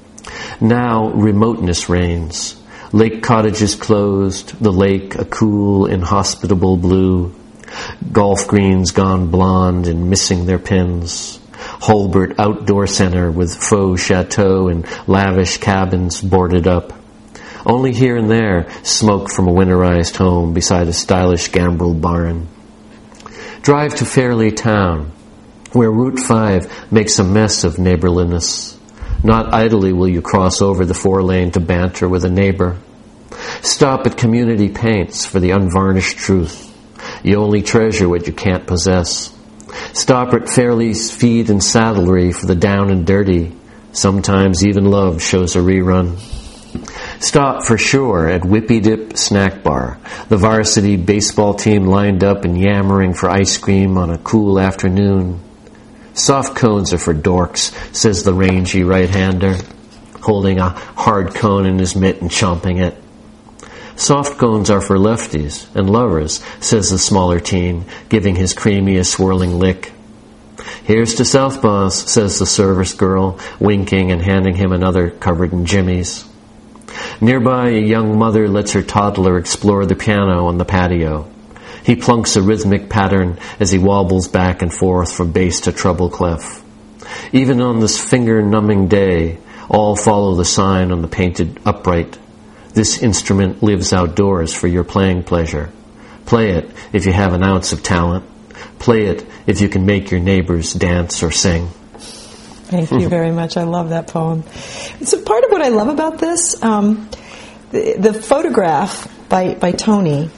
Now remoteness reigns. Lake cottages closed, the lake a cool, inhospitable blue. Golf greens gone blonde and missing their pins. Holbert Outdoor Center with faux chateau and lavish cabins boarded up. Only here and there, smoke from a winterized home beside a stylish gambrel barn. Drive to Fairleigh town, where Route 5 makes a mess of neighborliness. Not idly will you cross over the 4-lane to banter with a neighbor. Stop at Community Paints for the unvarnished truth. You only treasure what you can't possess. Stop at Fairleigh's Feed and Saddlery for the down and dirty. Sometimes even love shows a rerun. Stop for sure at Whippy Dip Snack Bar, the varsity baseball team lined up and yammering for ice cream on a cool afternoon. Soft cones are for dorks, says the rangy right-hander, holding a hard cone in his mitt and chomping it. Soft cones are for lefties and lovers, says the smaller teen, giving his creamy a swirling lick. Here's to Southpaws, says the service girl, winking and handing him another covered in jimmies. Nearby, a young mother lets her toddler explore the piano on the patio. He plunks a rhythmic pattern as he wobbles back and forth from bass to treble clef. Even on this finger-numbing day, all follow the sign on the painted upright. This instrument lives outdoors for your playing pleasure. Play it if you have an ounce of talent. Play it if you can make your neighbors dance or sing. Thank you very much. I love that poem. So part of what I love about this, the photograph by Tony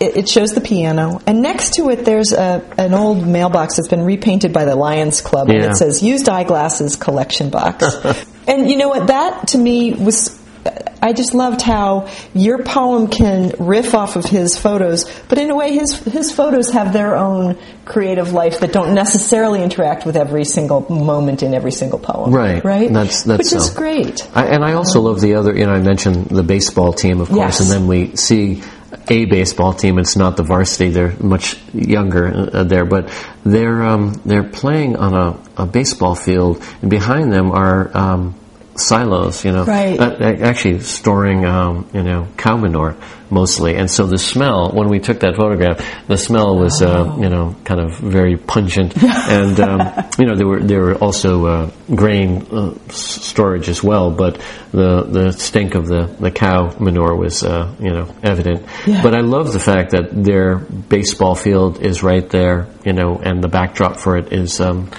it shows the piano, and next to it there's an old mailbox that's been repainted by the Lions Club, and it says "Used Eyeglasses Collection Box." And you know what? That to me was, I just loved how your poem can riff off of his photos, but in a way his photos have their own creative life that don't necessarily interact with every single moment in every single poem. Right. That's which is great. I also love the other, I mentioned the baseball team, of course, and then we see a baseball team. It's not the varsity; they're much younger there, but they're playing on a baseball field, and behind them are silos, actually storing, cow manure mostly. And so the smell, when we took that photograph, the smell was, kind of very pungent. And, there were also grain storage as well, but the stink of the cow manure was, evident. Yeah. But I love the fact that their baseball field is right there, and the backdrop for it is,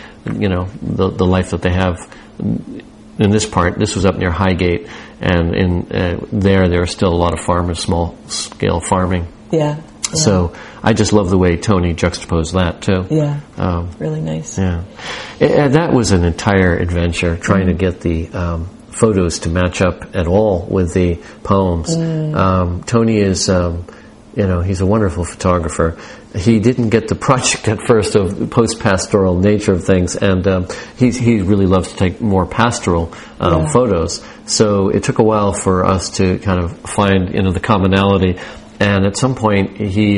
the life that they have. In this part, this was up near Highgate, and in there are still a lot of farmers, small-scale farming. Yeah. So I just love the way Tony juxtaposed that, too. Yeah, really nice. Yeah. And that was an entire adventure, trying to get the photos to match up at all with the poems. Tony is... he's a wonderful photographer. He didn't get the project at first of post-pastoral nature of things, and he really loves to take more pastoral photos. So it took a while for us to kind of find, the commonality. And at some point, he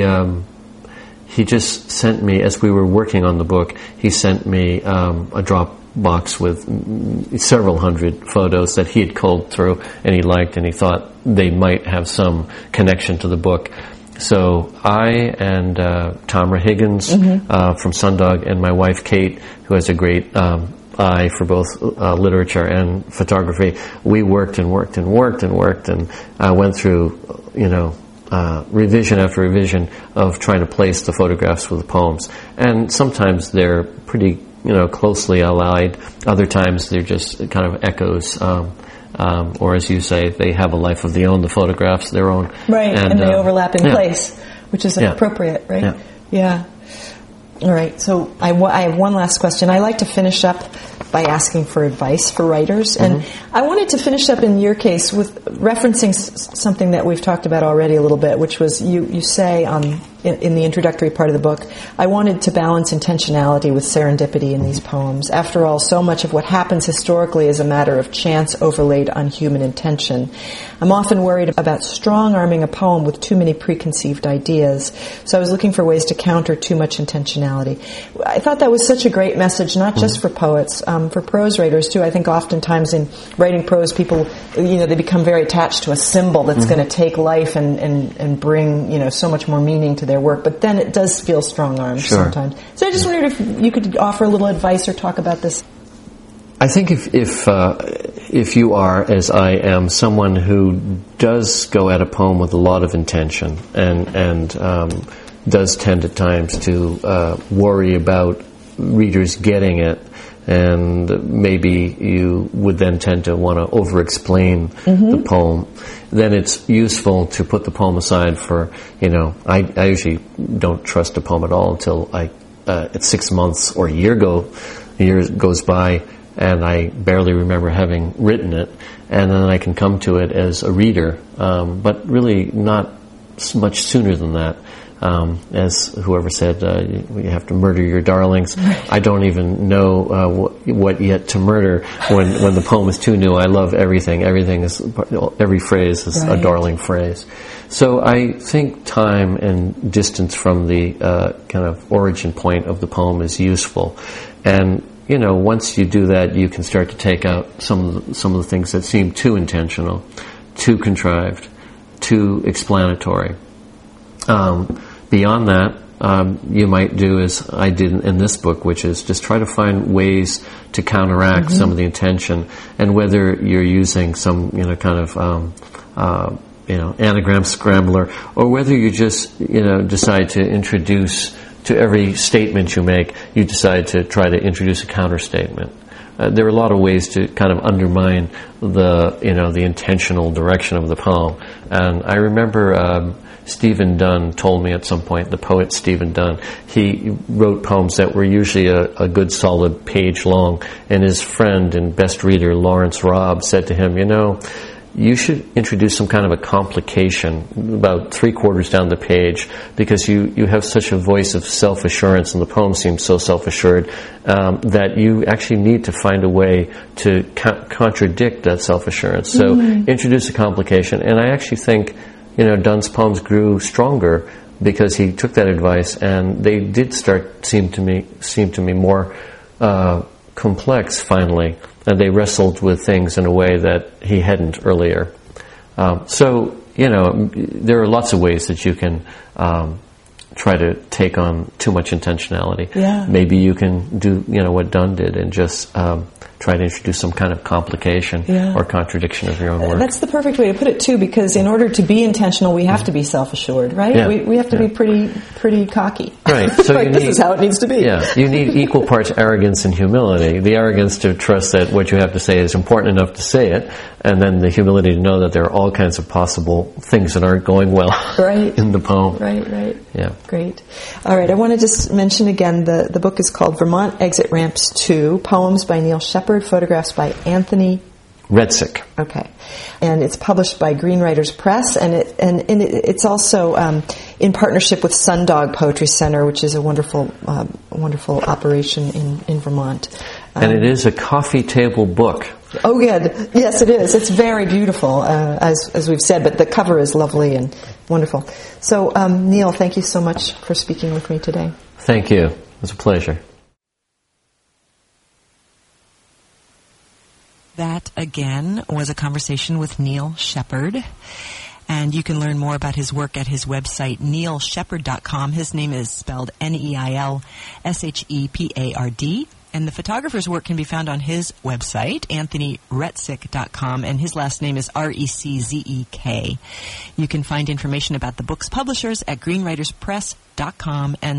just sent me, as we were working on the book, he sent me a Dropbox with several hundred photos that he had culled through and he liked, and he thought they might have some connection to the book. So I and Tamra Higgins from Sundog, and my wife Kate, who has a great eye for both literature and photography, we worked and went through, revision after revision of trying to place the photographs with the poems. And sometimes they're pretty, closely allied. Other times they're just kind of echoes. Or as you say, they have a life of their own, the photographs, their own. Right, and they overlap in place, which is appropriate, right? Yeah. All right, so I have one last question. I like to finish up by asking for advice for writers. And I wanted to finish up in your case with referencing something that we've talked about already a little bit, which was you say in the introductory part of the book, I wanted to balance intentionality with serendipity in these poems. After all, so much of what happens historically is a matter of chance overlaid on human intention. I'm often worried about strong-arming a poem with too many preconceived ideas, so I was looking for ways to counter too much intentionality. I thought that was such a great message, not just for poets, for prose writers too. I think oftentimes in writing prose, people, they become very attached to a symbol that's going to take life and bring, so much more meaning to their work, but then it does feel strong-armed sometimes. So I just wondered if you could offer a little advice or talk about this. I think if you are, as I am, someone who does go at a poem with a lot of intention and does tend at times to worry about readers getting it, and maybe you would then tend to want to over-explain the poem, then it's useful to put the poem aside for, I usually don't trust a poem at all until it's 6 months or a year goes by, and I barely remember having written it, and then I can come to it as a reader, but really not much sooner than that. As whoever said, you have to murder your darlings. I don't even know what yet to murder when the poem is too new. I love everything. Every phrase is a darling phrase. So I think time and distance from the kind of origin point of the poem is useful. And once you do that, you can start to take out some of the things that seem too intentional, too contrived, too explanatory. Beyond that, you might do as I did in this book, which is just try to find ways to counteract some of the intention, and whether you're using some kind of anagram scrambler, or whether you just decide to introduce to every statement you make, you decide to try to introduce a counter statement, there are a lot of ways to kind of undermine the intentional direction of the poem. And I remember Stephen Dunn told me at some point, the poet Stephen Dunn, he wrote poems that were usually a good solid page long, and his friend and best reader Lawrence Robb said to him, you should introduce some kind of a complication about 3/4 down the page, because you have such a voice of self-assurance, and the poem seems so self-assured that you actually need to find a way to contradict that self-assurance. So introduce a complication. And I actually think Dunn's poems grew stronger because he took that advice, and they did seem to me more complex finally, and they wrestled with things in a way that he hadn't earlier. So there are lots of ways that you can try to take on too much intentionality. Yeah. Maybe you can do what Dunn did and just try to introduce some kind of complication or contradiction of your own work. That's the perfect way to put it too, because in order to be intentional, we have to be self-assured, right? Yeah. We have to be pretty cocky. Right. So like, this is how it needs to be. Yeah. You need equal parts arrogance and humility. The arrogance to trust that what you have to say is important enough to say it, and then the humility to know that there are all kinds of possible things that aren't going well in the poem. Right. Yeah. Great. All right. I want to just mention again, the book is called Vermont Exit Ramps 2, Poems by Neil Shepard, photographs by Anthony Redsick. Okay. And it's published by Green Writers Press, and it's also in partnership with Sundog Poetry Center, which is a wonderful operation in Vermont. And it is a coffee table book. Oh, good. Yes, it is. It's very beautiful, as we've said, but the cover is lovely and wonderful. So, Neil, thank you so much for speaking with me today. Thank you. It was a pleasure. That, again, was a conversation with Neil Shepard. And you can learn more about his work at his website, neilshepard.com. His name is spelled Neilshepard. And the photographer's work can be found on his website, anthonyretzek.com, and his last name is Reczek. You can find information about the book's publishers at greenwriterspress.com and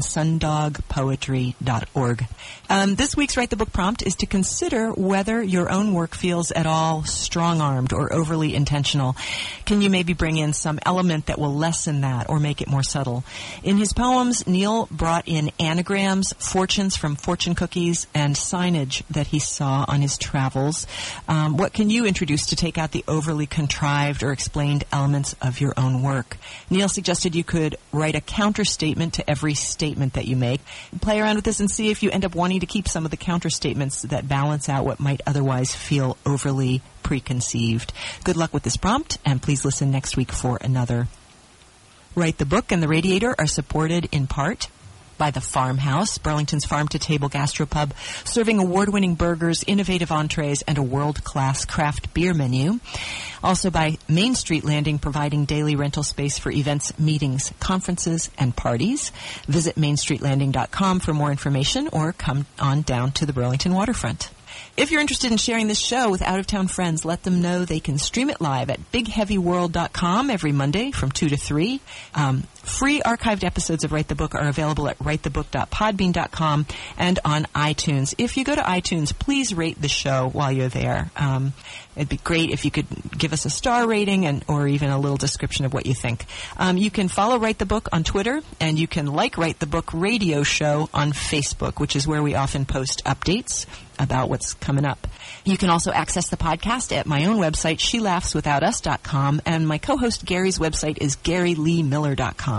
sundogpoetry.org. This week's Write the Book prompt is to consider whether your own work feels at all strong-armed or overly intentional. Can you maybe bring in some element that will lessen that or make it more subtle? In his poems, Neil brought in anagrams, fortunes from fortune cookies, and signage that he saw on his travels. What can you introduce to take out the overly contrived or explained elements of your own work? Neil suggested you could write a counter-statement to every statement that you make. Play around with this and see if you end up wanting to keep some of the counter-statements that balance out what might otherwise feel overly preconceived. Good luck with this prompt, and please listen next week for another. Write the Book and The Radiator are supported in part by The Farmhouse, Burlington's farm-to-table gastropub, serving award-winning burgers, innovative entrees, and a world-class craft beer menu. Also by Main Street Landing, providing daily rental space for events, meetings, conferences, and parties. Visit mainstreetlanding.com for more information, or come on down to the Burlington waterfront. If you're interested in sharing this show with out-of-town friends, let them know they can stream it live at bigheavyworld.com every Monday from 2 to 3. Free archived episodes of Write the Book are available at writethebook.podbean.com and on iTunes. If you go to iTunes, please rate the show while you're there. It'd be great if you could give us a star rating or even a little description of what you think. You can follow Write the Book on Twitter, and you can like Write the Book radio show on Facebook, which is where we often post updates about what's coming up. You can also access the podcast at my own website, shelaughswithoutus.com, and my co-host Gary's website is GaryLeeMiller.com.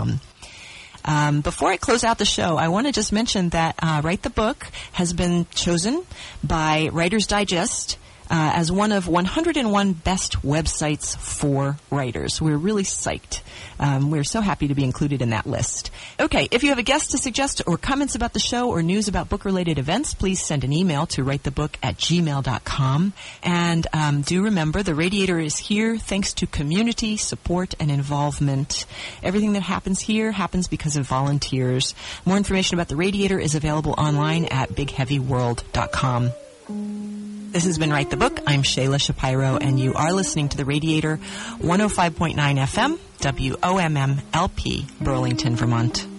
Before I close out the show, I want to just mention that Write the Book has been chosen by Writer's Digest as one of 101 best websites for writers. We're really psyched. We're so happy to be included in that list. Okay, if you have a guest to suggest or comments about the show or news about book-related events, please send an email to writethebook@gmail.com. And do remember, The Radiator is here thanks to community support and involvement. Everything that happens here happens because of volunteers. More information about The Radiator is available online at bigheavyworld.com. This has been Write the Book. I'm Shayla Shapiro, and you are listening to The Radiator, 105.9 FM, WOMM LP, Burlington, Vermont.